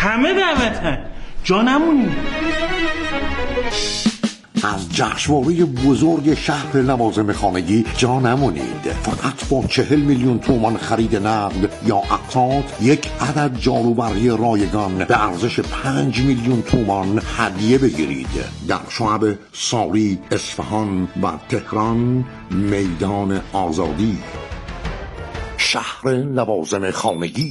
همه دعوتن، جا نمونی. از جشنواره بزرگ شهر لوازم خانگی جا نمونید. فقط با 40 میلیون تومان خرید نقد یا اقساط یک عدد جاروبری رایگان به ارزش 5 میلیون تومان هدیه بگیرید. در شعب ساری، اصفهان و تهران، میدان آزادی. شهر لوازم خانگی.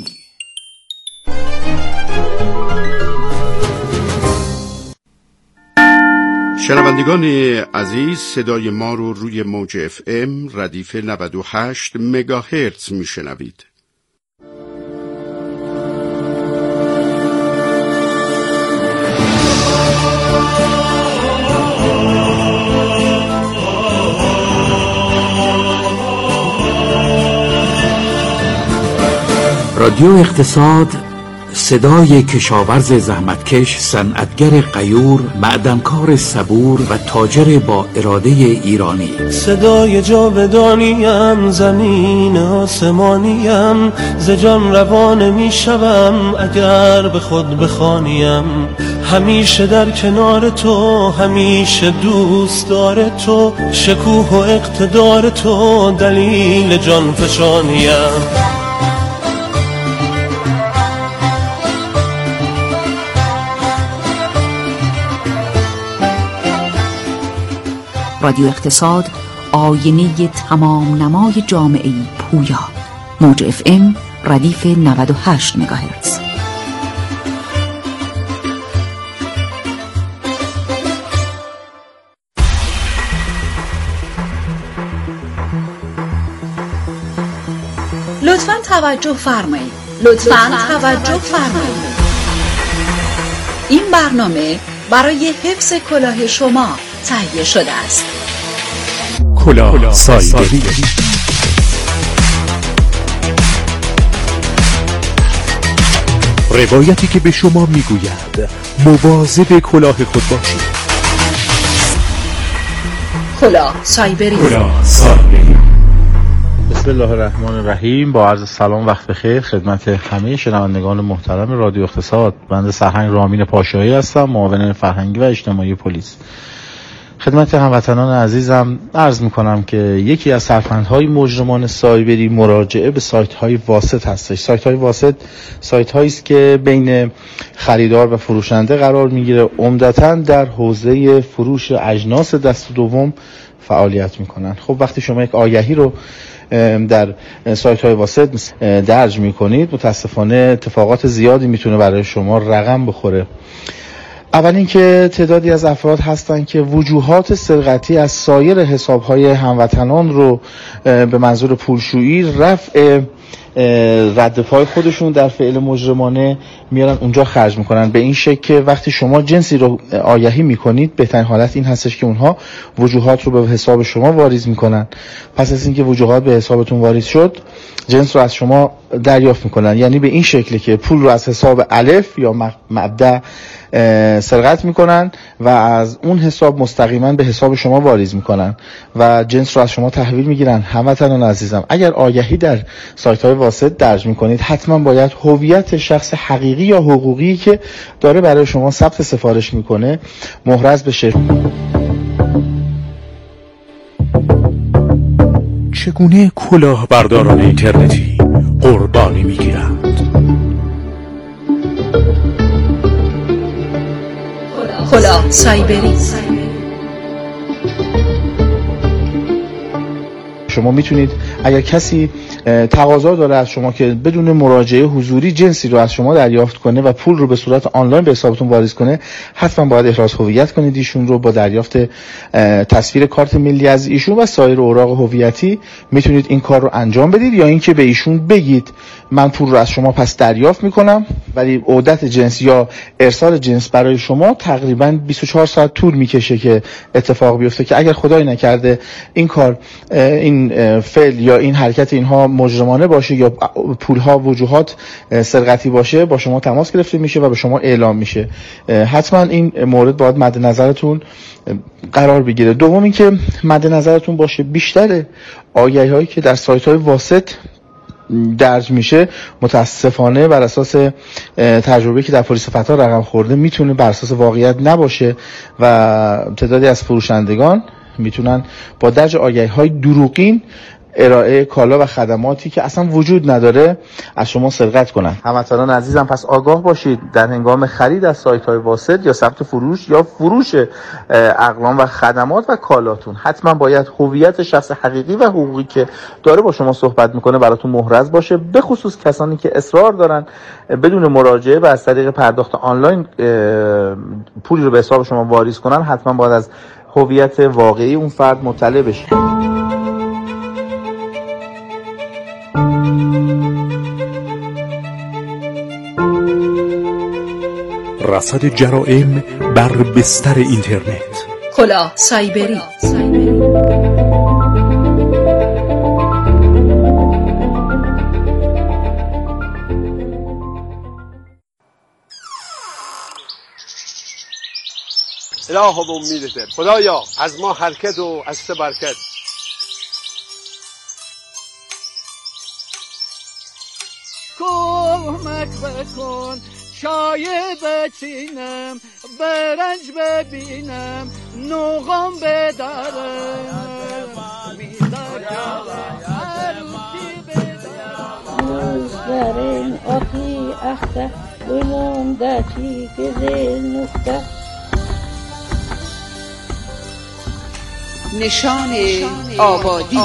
شنوندگان عزیز، صدای ما رو روی موج FM ردیف 98 مگاهرتز میشنوید. رادیو اقتصاد، صدای کشاورز زحمتکش، صنعتگر غیور، معدنکار صبور و تاجر با اراده ایرانی. صدای جاودانیم، زمین آسمانیم، ز جان روان می شوم اگر به خود بخوانیم. همیشه در کنار تو، همیشه دوست دار تو، شکوه و اقتدار تو دلیل جان فشانیم. رادیو اقتصاد، آینه تمام نمای جامعه پویا. موج FM ردیف 98 مگاهرتز. لطفاً توجه فرمایید. لطفاً توجه فرمایید. این برنامه برای حفظ کلاه شما تهیه شده است. کلاه سایبری. روایتی که به شما میگوید مواظب کلاه خود باشید. کلاه سایبری. کلاه سایبری. بسم الله الرحمن الرحیم. با عرض سلام، وقت بخیر خدمت همه شنوندگان محترم رادیو اقتصاد. بنده سرهنگ رامین پاشایی هستم، معاون فرهنگی و اجتماعی پلیس. خدمت هموطنان عزیزم عرض میکنم که یکی از سرفندهای مجرمان سایبری مراجعه به سایت های واسط هستش. سایت های واسط سایت هایی است که بین خریدار و فروشنده قرار میگیره، عمدتاً در حوزه فروش اجناس دست دوم فعالیت میکنن. خب وقتی شما یک آگهی رو در سایت های واسط درج میکنید، متاسفانه اتفاقات زیادی میتونه برای شما رقم بخوره. اول اینکه تعدادی از افراد هستن که وجوهات سرقتی از سایر حساب‌های هموطنان رو به منظور پولشویی، رفع رد پای خودشون در فعل مجرمانه میارن اونجا خرج میکنن، به این شکل که وقتی شما جنسی رو آگهی میکنید، بهترین حالت این هستش که اونها وجوهات رو به حساب شما واریز میکنن. پس از اینکه وجوهات به حسابتون واریز شد، جنس رو از شما دریافت میکنن. یعنی به این شکل که پول رو از حساب الف یا مبدأ سرقت میکنن و از اون حساب مستقیما به حساب شما واریز میکنن و جنس رو از شما تحویل میگیرن. هموطنان عزیزم، اگر آگهی در سایت های واسط درج میکنید، حتما باید هویت شخص حقیقی یا حقوقی که داره برای شما ثبت سفارش میکنه محرز بشه. چگونه کلاهبرداران اینترنتی قربانی میگیرند؟ کلاه سایبری. شما میتونید اگر کسی تقاضا داره از شما که بدون مراجعه حضوری جنسی رو از شما دریافت کنه و پول رو به صورت آنلاین به حسابتون واریز کنه، حتما باید احراز هویت کنید ایشون رو. با دریافت تصویر کارت ملی از ایشون و سایر اوراق هویتی میتونید این کار رو انجام بدید، یا اینکه به ایشون بگید من پول رو از شما پس دریافت میکنم، ولی عودت جنس یا ارسال جنس برای شما تقریبا 24 ساعت طول میکشه که اتفاق بیفته، که اگر خدای نکرده این کار، این فعل یا این حرکت اینها مجرمانه باشه یا پولها وجوهات سرقتی باشه، با شما تماس گرفته میشه و به شما اعلام میشه. حتما این مورد باید مد نظرتون قرار بگیره. دوم اینکه مد نظرتون باشه بیشتر آگهی هایی که در سایت های واسط درج میشه متاسفانه بر اساس تجربه که در پلیس فتا رقم خورده میتونه بر اساس واقعیت نباشه و تعدادی از فروشندگان میتونن با درج آگهی‌های دروغین ارائه کالا و خدماتی که اصلا وجود نداره از شما سرقت کنن. هموطنان عزیزم پس آگاه باشید در هنگام خرید از سایت‌های واسط یا ثبت فروش یا فروش اقلام و خدمات و کالاتون حتما باید هویت شخص حقیقی و حقوقی که داره با شما صحبت میکنه براتون محرز باشه، به خصوص کسانی که اصرار دارن بدون مراجعه و از طریق پرداخت آنلاین پولی رو به حساب شما واریز کنن. حتما باید از هویت واقعی اون فرد مطلع بشید. رصد جرائم بر بستر اینترنت. کلاه سایبری. الهو امیدته خدایا از ما حرکت و از تو برکت. کمک بکن چای بچینم برنج ببینم نوغم بدارم مزدرین آقی اخته بلون داتی گزل نفته. نشان آبادی.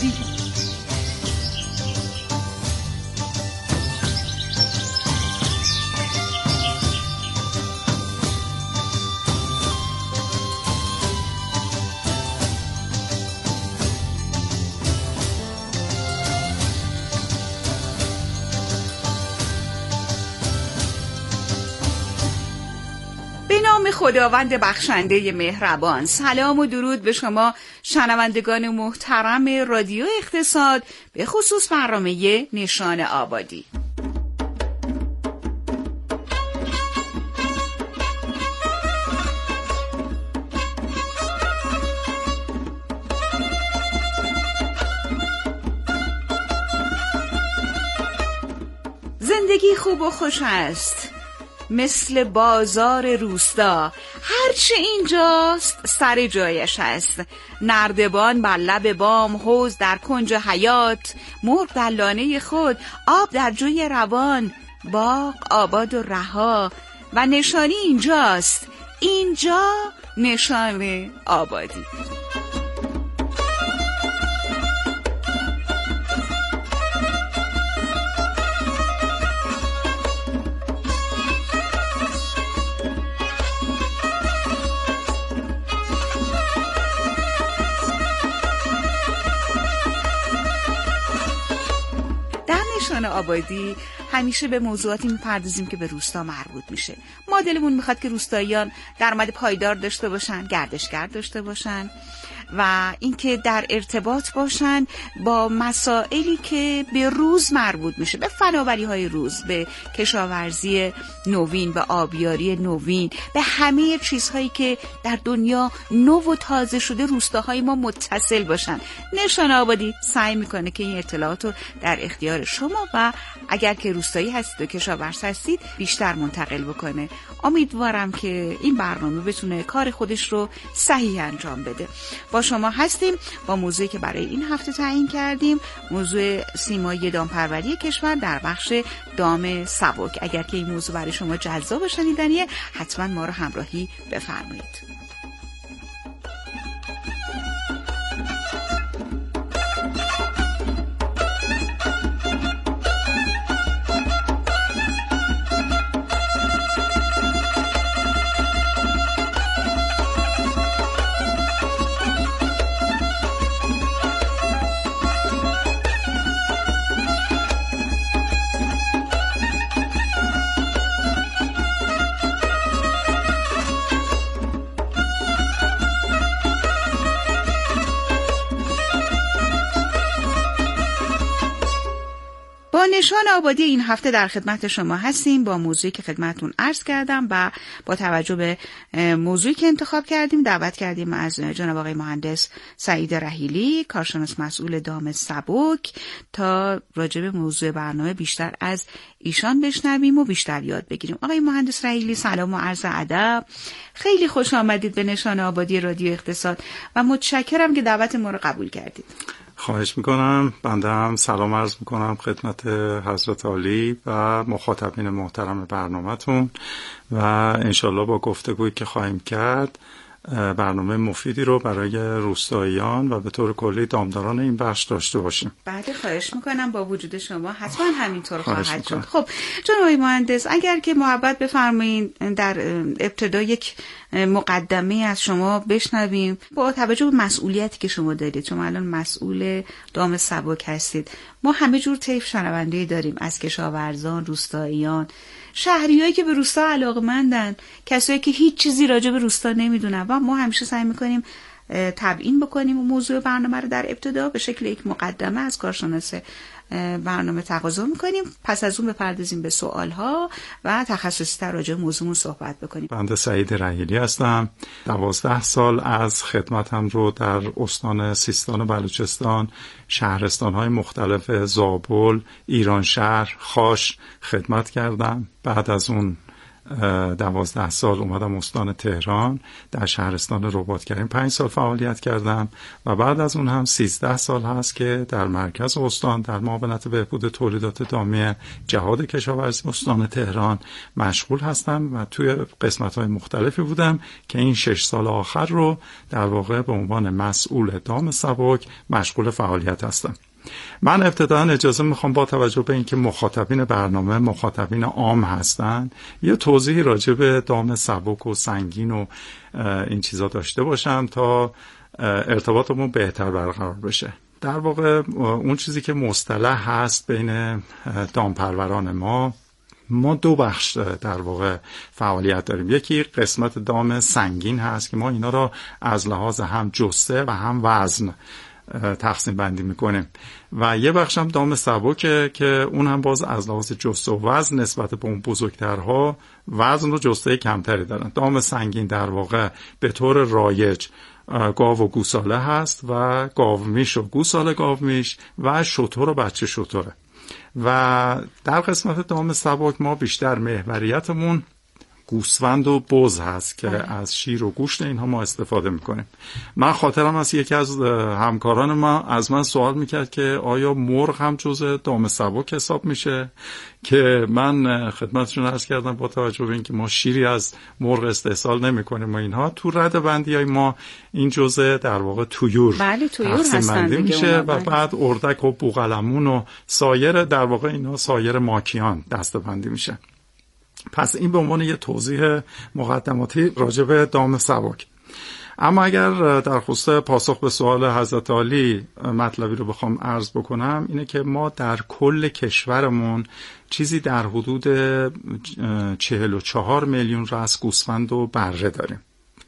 به نام خداوند بخشنده مهربان. سلام و درود به شما شنوندگان محترم رادیو اقتصاد، به خصوص برنامه نشان آبادی. زندگی خوب و خوش است، مثل بازار روستا، هرچه اینجاست سر جایش است. نردبان بر لب بام، حوض در کنج حیات، مرغ در لانه خود، آب در جوی روان، باغ آباد و رها و نشانی اینجاست، اینجا نشان آبادی. نشان آبادی همیشه به موضوعاتی میپردازیم که به روستا مربوط میشه. ما دلمون میخواد که روستاییان درآمد پایدار داشته باشن، گردشگر داشته باشن و اینکه در ارتباط باشن با مسائلی که به روز مربوط میشه، به فناوری‌های روز، به کشاورزی نوین، به آبیاری نوین، به همه چیزهایی که در دنیا نو و تازه شده روستاهای ما متصل باشن. نشان آبادی سعی میکنه که این اطلاعات رو در اختیار شما و اگر که روستایی هستید و کشاورز هستید بیشتر منتقل بکنه. امیدوارم که این برنامه بتونه کار خودش رو صحیح انجام بده. با شما هستیم با موضوعی که برای این هفته تعیین کردیم، موضوع سیمایی دامپروری کشور در بخش دام سبک. اگر که این موضوع برای شما جذاب و شنیدنیه حتما ما رو همراهی بفرمایید. نشان آبادی این هفته در خدمت شما هستیم با موضوعی که خدمتتون عرض کردم و با توجه به موضوعی که انتخاب کردیم دعوت کردیم از جناب آقای مهندس سعید رحیلی، کارشناس مسئول دام سبک، تا راجع به موضوع برنامه بیشتر از ایشان بشنویم و بیشتر یاد بگیریم. آقای مهندس رحیلی، سلام و عرض ادب. خیلی خوش آمدید به نشان آبادی رادیو اقتصاد و متشکرم که دعوت ما رو قبول کردید. خواهش میکنم. بنده هم سلام عرض میکنم خدمت حضرت عالی و مخاطبین محترم برنامه‌تون و انشالله با گفتگویی که خواهیم کرد برنامه مفیدی رو برای روستاییان و به طور کلی دامداران این بخش داشته باشیم. بعد خواهش میکنم، با وجود شما حتما همینطور خواهد شد. خب جناب آقای مهندس، اگر که محبت بفرمایین در ابتدا یک مقدمه از شما بشنویم با توجه به مسئولیتی که شما دارید، چون الان مسئول دام سبک هستید. ما همه جور طیف شنونده داریم، از کشاورزان، روستاییان، شهریایی که به روستا علاقه‌مندن، کسایی که هیچ چیزی راجع به روستا نمیدونن و ما همیشه سعی میکنیم تبیین بکنیم و موضوع برنامه رو در ابتدا به شکل یک مقدمه از کارشناس برنامه تقاضا میکنیم، پس از اون بپردازیم به سوالها و تخصصی‌تر راجع به موضوعمون صحبت بکنیم. بنده سعید رحیلی هستم. 12 سال از خدمتم رو در استان سیستان و بلوچستان، شهرستان‌های مختلف زابل، ایرانشهر، خاش خدمت کردم. بعد از اون 12 سال اومدم استان تهران، در شهرستان رباط‌کریم 5 سال فعالیت کردم و بعد از اون هم 13 سال هست که در مرکز استان در معاونت بهبود تولیدات دامی جهاد کشاورزی استان تهران مشغول هستم و توی قسمت‌های مختلفی بودم که این 6 سال آخر رو در واقع به عنوان مسئول دام سبک مشغول فعالیت هستم. من ابتداً اجازه میخوام با توجه به اینکه مخاطبین برنامه مخاطبین عام هستن یه توضیحی راجع به دام سبک و سنگین و این چیزا داشته باشم تا ارتباطمون بهتر برقرار بشه. در واقع اون چیزی که مصطلح هست بین دامپروران ما دو بخش در واقع فعالیت داریم. یکی قسمت دام سنگین هست که ما اینا را از لحاظ هم جثه و هم وزن تقسیم بندی میکنیم و یه بخش هم دام سبکه که اون هم باز از لحاظ جثه و وزن نسبت به اون بزرگترها وزن و جثه کمتری دارن. دام سنگین در واقع به طور رایج گاو و گوساله هست و گاومیش و گوساله گاومیش و شتر و بچه شتره و در قسمت دام سبک ما بیشتر محوریتمون گوسفند و بز هست که از شیر و گوشت اینها ما استفاده میکنیم. من خاطرم از یکی از همکاران ما از من سوال میکرد که آیا مرغ هم جزء دام سبک حساب میشه، که من خدمتشون عرض کردم با توجه به اینکه ما شیری از مرغ استحصال نمیکنیم و اینها تو رده بندی های ما این جزء در واقع طیور تقسیم بندی میشه و بعد اردک و بوقلمون و سایر در واقع اینها سایر ماکیان دسته بندی میشه. پس این به عنوان یه توضیح مقدماتی راجع به دام سبک. اما اگر در خصوص پاسخ به سوال حضرت عالی مطلبی رو بخوام عرض بکنم اینه که ما در کل کشورمون چیزی در حدود 44 میلیون رأس گوسفند و بره داریم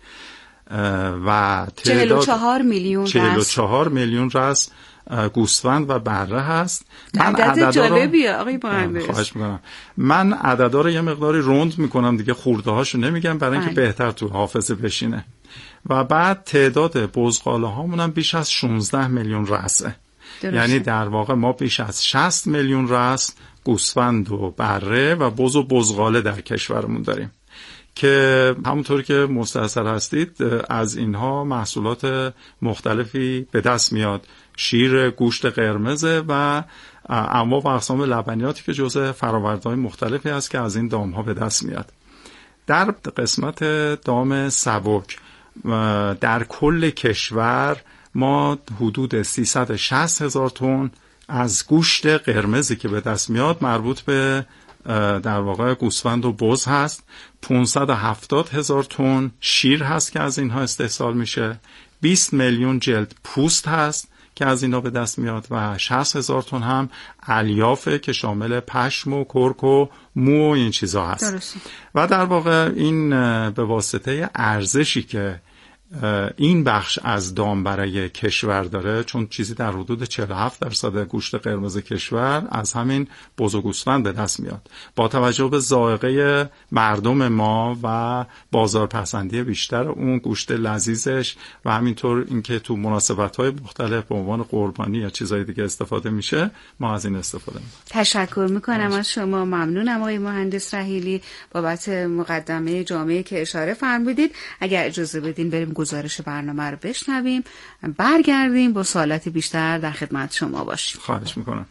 و 44 میلیون رأس گوسفند و بره هست. من عدد جالبیه آقای مهندس. خواهش میکنم. من عددا رو یه مقداری روند میکنم دیگه، خورده هاشو نمیگم برای اینکه بهتر تو حافظه بشینه. و بعد تعداد بزغاله هامون هم بیش از 16 میلیون رأسه. یعنی در واقع ما بیش از 60 میلیون رأس گوسفند و بره و بز و بزغاله در کشورمون داریم که همونطور که مستحضر هستید از اینها محصولات مختلفی به دست میاد. شیر، گوشت قرمز و انواع و اقسام لبنیاتی که جزء فرآورده‌های مختلفی هست که از این دام‌ها به دست میاد. در قسمت دام سبک در کل کشور ما حدود 360,000 تن از گوشت قرمزی که به دست میاد مربوط به در واقع گوسفند و بز هست. 570,000 تن شیر هست که از اینها استحصال میشه. 20 میلیون جلد پوست هست که از اینا به دست میاد و 60,000 تن هم الیافه که شامل پشم و کرک و مو و این چیزا هست. درسته. و در واقع این به واسطه ارزشی که این بخش از دام برای کشور داره، چون چیزی در حدود 47% گوشت قرمز کشور از همین بز و گوسفند به دست میاد. با توجه به ذائقه مردم ما و بازارپسندی بیشتر اون گوشت لذیذش و همینطور اینکه تو مناسبت‌های مختلف به عنوان قربانی یا چیزای دیگه استفاده میشه، ما از این استفاده میکنیم. تشکر میکنم از شما. ممنونم آقای مهندس رحیلی بابت مقدمه جامعه که اشاره فرمودید. اگر اجازه بدین بریم گزارش برنامه رو بشنویم، برگردیم با سوالات بیشتر در خدمت شما باشیم. خواهش میکنم.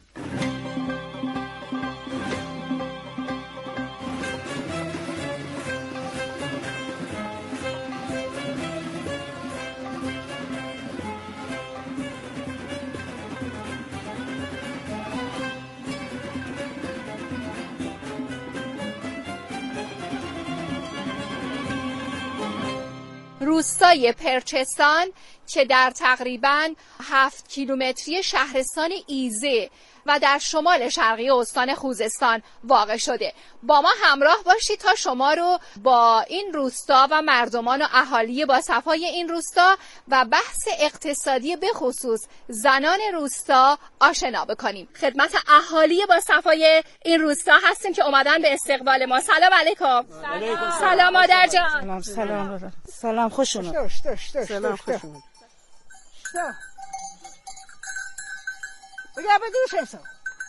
روستای پرچستان که در تقریباً 7 کیلومتری شهرستان ایزه و در شمال شرقی استان خوزستان واقع شده. با ما همراه باشید تا شما رو با این روستا و مردمان و اهالی با صفای این روستا و بحث اقتصادی به خصوص زنان روستا آشنا بکنیم. خدمت اهالی با صفای این روستا هستیم که اومدن به استقبال ما. سلام علیکم. سلام مادر جان. سلام خوش اومد. سلام خوش اومد. بگه بدوش حساب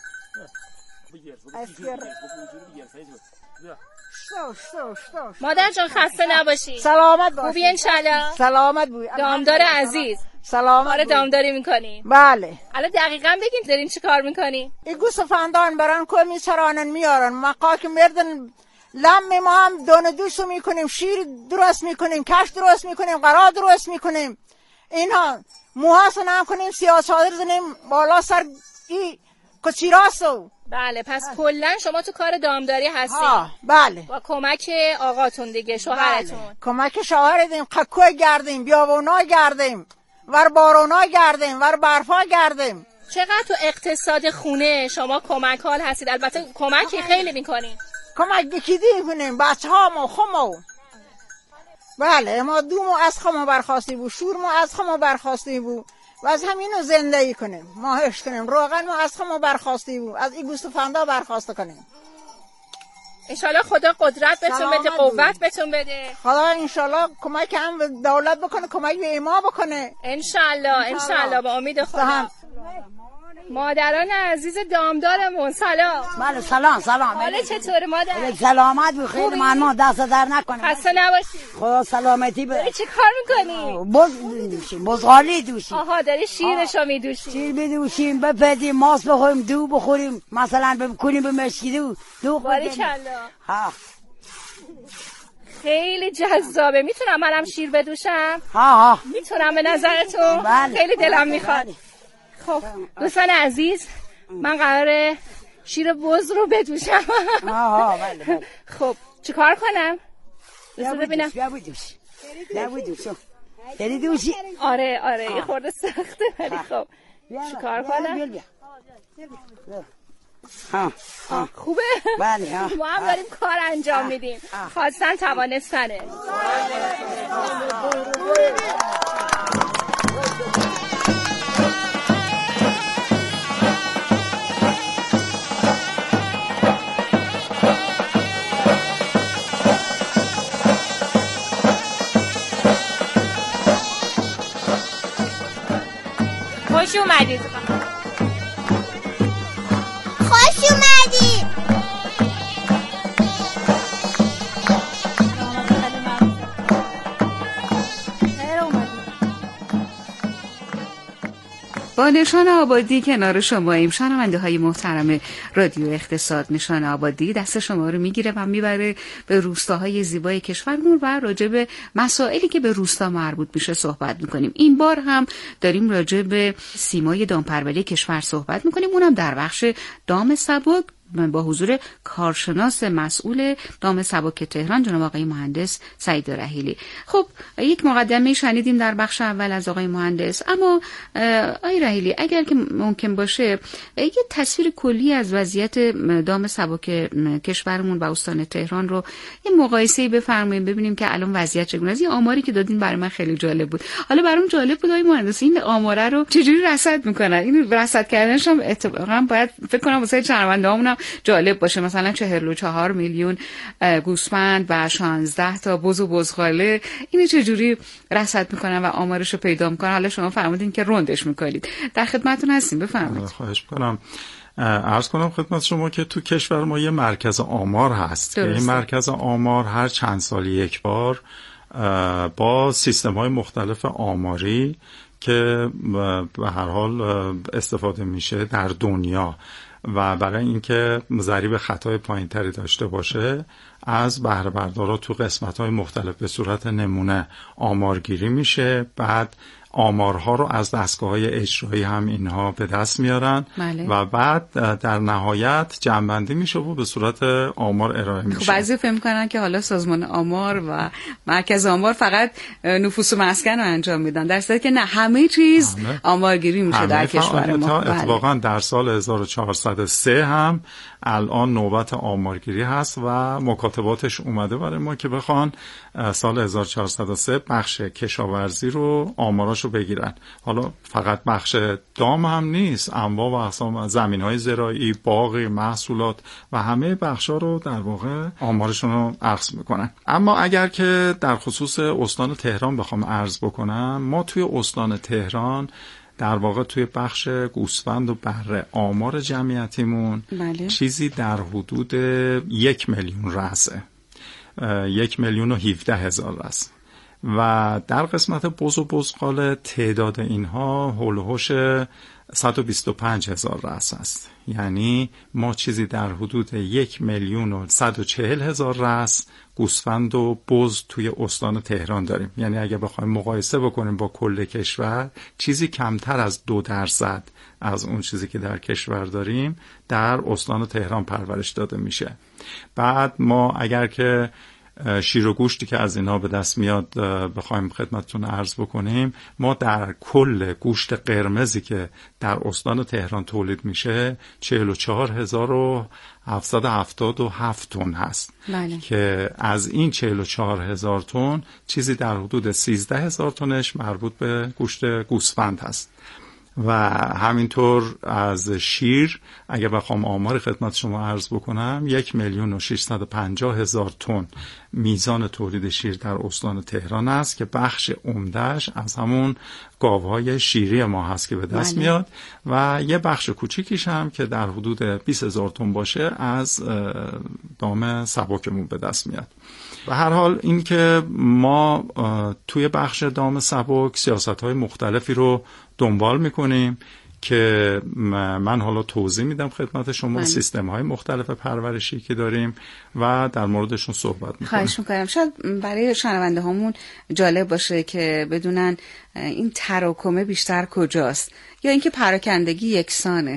مادر جان خسته نباشی. سلامت باشی. خوبی انشالله. سلامت باشی. دامدار عزیز. سلامت کار دامداری میکنی؟ بله. الان دقیقاً بگین دارین چی کار میکنی؟ این گوسفندان برن که میچرانن میارن مقا که مردن لم ما هم دانه دوشو میکنیم، شیر درست میکنیم، کش درست میکنیم، قرار درست میکنیم. اینها موهاشو نم کنیم، سیاه چادر زنیم بالا سر ای کچیراسو. بله، پس کلا شما تو کار دامداری هستین؟ بله. با کمک آقاتون دیگه، شوهرتون؟ بله. کمک شوهرتون قکوی گردیم، بیابونا گردیم، ور بارونا گردیم، ور برفا گردیم. چقدر تو اقتصاد خونه شما کمک حال هستید؟ البته کمکی خیلی میکنین. کمک بکیدی کنیم بچه ها ما خمو. بله، ما دومو از خمو برخواستی بود، شورمو از خمو برخواستی بود و از همینو زندگی کنیم، ماهش کنیم. روغن ما از خمو برخواستی بود، از این گوسفندا برخواسته کنیم. انشالله خدا قدرت بهتون بده، قوت بهتون بده. خدا انشالله کمک هم به دولت بکنه، کمک به ما بکنه. انشالله با امید خدا. مادران عزیز دامدارمون سلام. بله سلام. حالا چطوره مادر؟ سلامت بود، خیلی ممنون، دست در نکنه. خسته نباشی. خدا سلامتی بده. داری چی کار میکنی؟ بزغالی دوشیم. آها، داری شیرشو میدوشی؟ شیر بدوشیم، بپزیم، ماست بخوریم، دو بخوریم، مثلا بکنیم به مشکی دو باریکالله. ها خیلی جذابه. میتونم منم شیر بدوشم؟ ها میتونم به نظرتون؟ بله. خیلی دلم میخواد. خب دوستان عزیز، من قراره شیر بز رو بدوشم. بله. خب چیکار کنم؟ ببینم. داری دوشی؟ آره یه خورده سخته ولی خب چیکار کنم؟ خوبه؟ بله. ما هم داریم کار انجام میدیم. خواستن توانستنه. خوش اومدید. با نشان آبادی کنار شماییم. شنونده های محترم رادیو اقتصاد، نشان آبادی دست شما رو میگیره و میبره به روستاهای زیبای کشورمون و راجع به مسائلی که به روستا مربوط میشه صحبت میکنیم. این بار هم داریم راجع به سیمای دامپروری کشور صحبت میکنیم، اونم در بخش دام سبک با حضور کارشناس مسئول دام سبک تهران جناب آقای مهندس سعید رحیلی. خب یک مقدمه شنیدیم در بخش اول از آقای مهندس، اما آقای رحیلی اگر که ممکن باشه یه تصویر کلی از وضعیت دام سبک کشورمون و استان تهران رو یه مقایسه‌ای بفرمایید ببینیم که الان وضعیت چگونه است. این آماری که دادین برای من خیلی جالب بود. حالا برام جالب بود آقای مهندس این آماره رو چجوری رصد میکنن؟ این رصد کردنش هم اتفاقا باید فکر کنم واسه شنونده‌هامون هم جالب باشه. مثلا 44 میلیون گوسفند و 16 تا بز و بزغاله، اینو چجوری رصد میکنن و آمارش رو پیدا میکنن؟ حالا شما فرمودین که رندش میکنید، در خدمتتون هستیم، بفرمایید. خواهش میکنم. عرض کنم خدمت شما که تو کشور ما یه مرکز آمار هست. این مرکز آمار هر چند سال یک بار با سیستم‌های مختلف آماری که به هر حال استفاده میشه در دنیا و برای اینکه ضریب خطای پایین‌تری داشته باشه از بهره بردارا تو قسمت‌های مختلف به صورت نمونه آمارگیری میشه. بعد آمارها رو از دستگاه‌های اجرایی هم اینها به دست میارن و بعد در نهایت جمع‌بندی میشه و به صورت آمار ارائه میشه. خب بعضی فهم می‌کنن که حالا سازمان آمار و مرکز آمار فقط نفوس و مسکن رو انجام میدن، در صورتی که نه، همه چیز آمارگیری میشه در کشور ما. اتفاقا در سال 1403 هم الان نوبت آمارگیری هست و مکاتباتش اومده برای ما که بخوان سال 1403 بخش کشاورزی رو آماراشو بگیرن. حالا فقط بخش دام هم نیست، انواع و اقسام زمین‌های زراعی، باغی، محصولات و همه بخشا رو در واقع آمارشون رو عرض میکنن. اما اگر که در خصوص استان تهران بخوام عرض بکنم، ما توی استان تهران در واقع توی بخش گوسفند و بره آمار جمعیتیمون چیزی در حدود 1 میلیون رأسه، 1,017,000 رأس و در قسمت بز و بزغاله تعداد اینها حول و حوش 125,000 رأس است. یعنی ما چیزی در حدود 1,140,000 رأس گوسفند و بز توی استان تهران داریم. یعنی اگه بخوایم مقایسه بکنیم با کل کشور، چیزی کمتر از 2% از اون چیزی که در کشور داریم در استان تهران پرورش داده میشه. بعد ما اگر که شیر و گوشتی که از اینها به دست میاد بخوایم خدمتتون عرض بکنیم، ما در کل گوشت قرمزی که در استان تهران تولید میشه 44,777 تن هست که از این 44,000 تن چیزی در حدود 13,000 تنش مربوط به گوشت گوسفند هست و همینطور از شیر اگه بخوام آمار خدمت شما عرض بکنم 1,650,000 تن میزان تولید شیر در استان تهران است که بخش عمده‌اش از همون گاوهای شیری ما هست که به دست میاد و یه بخش کوچیکیش هم که در حدود 20,000 تن باشه از دام سبکمون به دست میاد. به هر حال این که ما توی بخش دام سبک سیاست‌های مختلفی رو دنبال میکنیم که من حالا توضیح میدم خدمت شما سیستم‌های مختلف پرورشی که داریم و در موردشون صحبت میکنیم. خواهش میکنم. شاید برای شنونده هامون جالب باشه که بدونن این تراکم بیشتر کجاست یا اینکه پراکندگی یکسانه.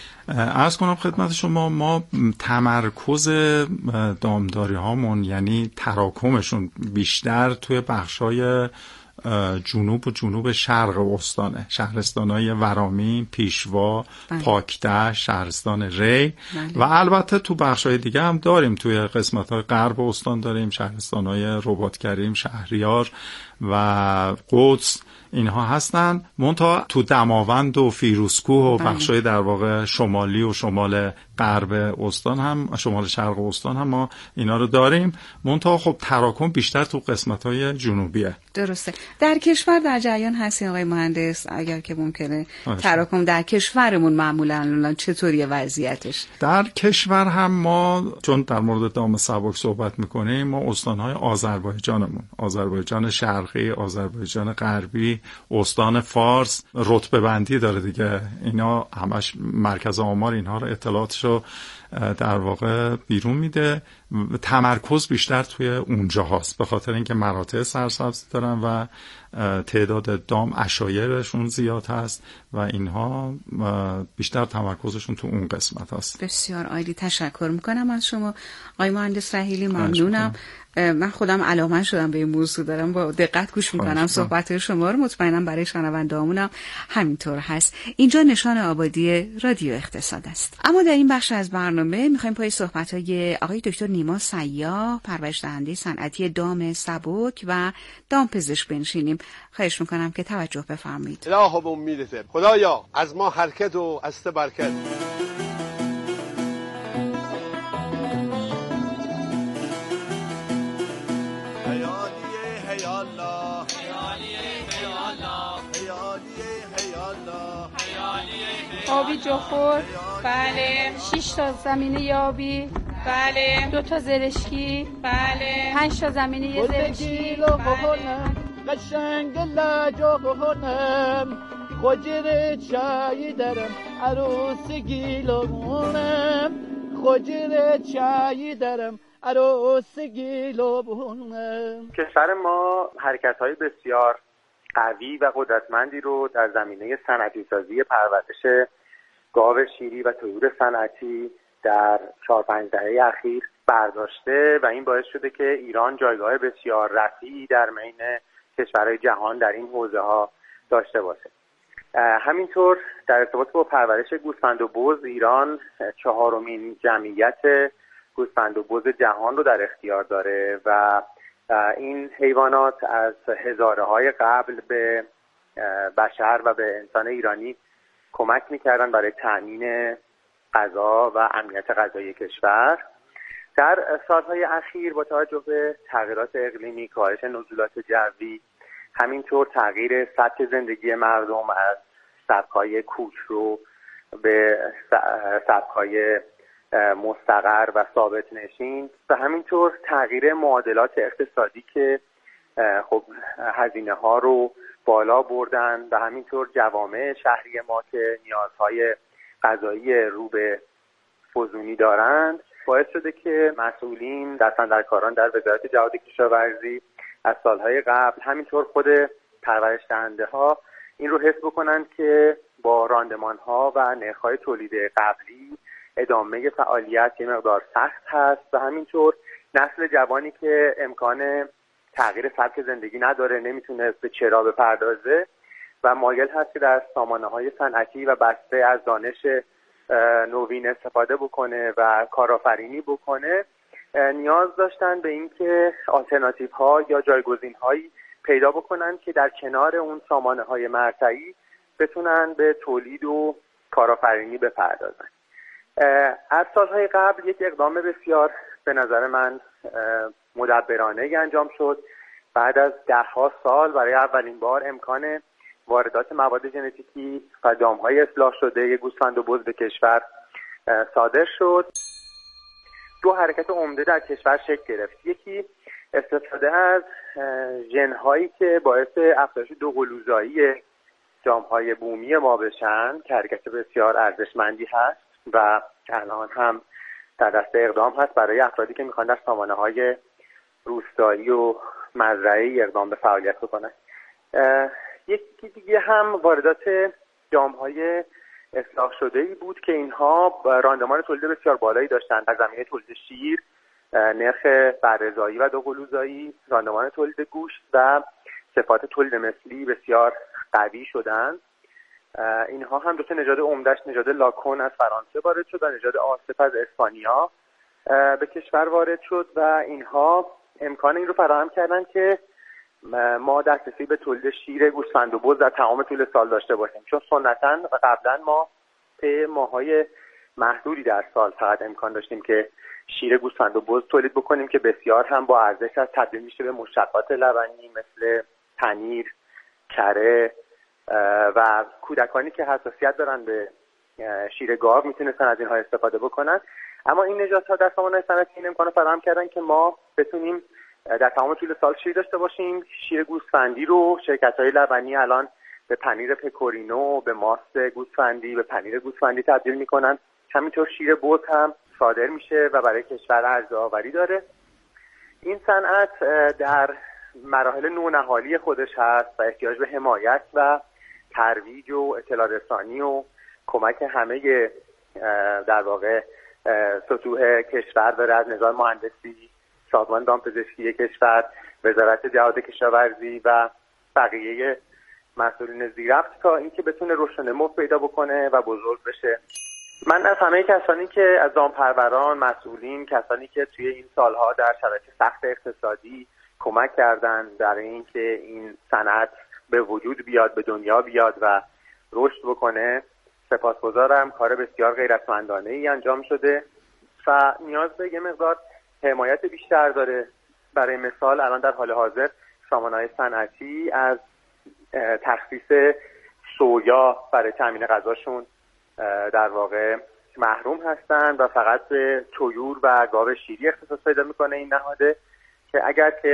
عرض کنم خدمت شما ما تمرکز دامداری هامون یعنی تراکمشون بیشتر توی بخشای جنوب و جنوب شرق استانه، شهرستانهای ورامین، پیشوا، پاکده، شهرستان ری و البته تو بخشای دیگه هم داریم. توی قسمت‌های غرب استان داریم شهرستانهای رباط‌کریم، شهریار و قدس، اینها هستن. منتها تو دماوند و فیروزکوه و بخشای در واقع شمالی و شمال غرب استان هم، شمال شرق استان هم ما اینا رو داریم. منتها خب تراکم بیشتر تو قسمت‌های جنوبیه. درسته. در کشور در جریان هستین آقای مهندس اگر که ممکنه تراکم در کشورمون معمولاً چطوریه وضعیتش؟ در کشور هم ما چون در مورد دام سبک صحبت می‌کنیم، ما استان‌های آذربایجانمون، آذربایجان شرقی، آذربایجان غربی، استان فارس رتبه بندی داره دیگه. اینا همش مرکز آمار اینها رو اطلاعاتشو در واقع بیرون میده. تمرکز بیشتر توی اونجا هاست به خاطر اینکه مراتع سرسبزی دارن و تعداد دام عشایرشون زیاد هست و اینها بیشتر تمرکزشون تو اون قسمت هست. بسیار عالی، تشکر میکنم از شما آقای مهندس رحیلی، ممنونم. من خودم علاقه‌مند شدم به این موضوع، دارم با دقت گوش میکنم صحبت شما رو، مطمئنم برای شنونده‌هامونم همینطور هست. اینجا نشان آبادی رادیو اقتصاد است. اما در این بخش از برنامه میخوایم پای صحبت‌های آقای دکتر نیما سیاح، پرورش دهنده صنعتی دام سبک و دامپزشک بنشینیم. خواهش میکنم که توجه بفرمایید. الهو به امیدته، خدایا از ما حرکت و از برکت. آبی جخور، بله. 6 تا زمینه یابی، بله. 2 تا زرشکی، بله. 5 تا زمینه زرشکی، بله. قشنگ لاجو بخونم خوجر چای درم عروس گیلونم خوجر چای درم عروس گیلونم. کشور ما حرکت‌های بسیار قوی و قدرتمندی رو در زمینه صنعتی سازی پرورش گاو شیری و طیور صنعتی در 4-5 دهه اخیر برداشته و این باعث شده که ایران جایگاه بسیار رفیعی در میان کشورهای جهان در این حوزه ها داشته باشه. همینطور در ارتباط با پرورش گوسفند و بز، ایران 4مین جمعیت گوسفند و بز جهان رو در اختیار داره و این حیوانات از هزاره‌های قبل به بشر و به انسان ایرانی کمک می‌کردن برای تأمین غذا و امنیت غذایی کشور. در سالهای اخیر با توجه به تغییرات اقلیمی، کاهش نزولات جوی، همینطور تغییر سبک زندگی مردم از سبک‌های کوچرو به سبک‌های مستقر و ثابت نشین و همینطور تغییر معادلات اقتصادی که خب هزینه ها رو بالا بردن و همینطور جوامع شهری ما که نیازهای غذایی رو به فزونی دارند باعث شده که مسئولین دستاندرکاران در وزارت جهاد کشاورزی از سالهای قبل همینطور خود پرورش دهنده ها این رو حس بکنن که با راندمان ها و نرخ های تولید قبلی ادامه فعالیت یه مقدار سخت هست و همینطور نسل جوانی که امکان تغییر سبک زندگی نداره، نمیتونه به چرا بپردازه و مایل هست که در سامانه‌های صنعتی و بسته از دانش نوین استفاده بکنه و کارآفرینی بکنه، نیاز داشتن به اینکه آلترناتیوها یا جایگزین‌هایی پیدا بکنن که در کنار اون سامانه‌های مرتعی بتونن به تولید و کارآفرینی بپردازن. از سالهای قبل یک اقدام بسیار به نظر من مدبرانه انجام شد. بعد از 10 سال برای اولین بار امکان واردات مواد ژنتیکی و دام‌های اصلاح شده گوسفند و بز به کشور صادر شد. 2 حرکت عمده در کشور شکل گرفت. یکی استفاده از ژن‌هایی که باعث افزایش دوقلوزایی دام‌های بومی ما بشن که حرکت بسیار ارزشمندی هست و الان هم در دسته اقدام هست برای افرادی که میخوان در سامانه‌های روستایی و مزرعه‌ای اقدام به فعالیت بکنن. یکی دیگه هم واردات دام‌های اصلاح شده‌ای بود که اینها راندمان تولید بسیار بالایی داشتند در زمینه تولید شیر، نرخ بررضایی و دوقلوزایی، راندمان تولید گوشت و صفات تولید مثلی بسیار قوی شدند. اینها هم 2 نژاد عمده‌اش نژاد لاکون از فرانسه وارد شد و نژاد آصف از اسپانیا به کشور وارد شد و اینها امکان این رو فراهم کردن که ما دسترسی به تولید شیر گوسفند و بز در تمام طول سال داشته باشیم، چون سنتاً و قبلا ما طی ماهای محدودی در سال فقط امکان داشتیم که شیر گوسفند و بز تولید بکنیم که بسیار هم با ارزش از تبدیل میشه به مشتقات لبنی مثل پنیر، کره و کودکانی که حساسیت دارن به شیر گاو میتونستن از اینها استفاده بکنن. اما این نژادها در سامانه‌های صنعتی این امکانو فراهم کردن که ما بتونیم در تمام طول سال شیر داشته باشیم. شیر گوسفندی رو شرکت‌های لبنی الان به پنیر پکورینو، به ماست گوسفندی، به پنیر گوسفندی تبدیل میکنن. همینطور شیر بز هم صادر میشه و برای کشور ارزآوری داره. این صنعت در مراحل نونهالی خودش هست و احتیاج به حمایت و ترویج و اطلاع رسانی و کمک همه در واقع سطوح کشور داره، از نظام مهندسی، سازمان دامپزشکی کشور، وزارت جهاد کشاورزی و بقیه مسئولین زیرفت تا اینکه بتونه رشد و نمو پیدا بکنه و بزرگ بشه. من از همه کسانی که از دامپروران، مسئولین، کسانی که توی این سالها در شرایط سخت اقتصادی کمک کردن برای اینکه این صنعت به وجود بیاد، به دنیا بیاد و رشد بکنه سپاسگزارم. کار بسیار غیرتمندانه ای انجام شده و نیاز به یه مقدار حمایت بیشتر داره. برای مثال الان در حال حاضر سامانه‌های صنعتی از تخصیص سویا برای تامین غذاشون در واقع محروم هستن و فقط به طیور و گاو شیری اختصاص پیدا میکنه این نهاده، که اگر که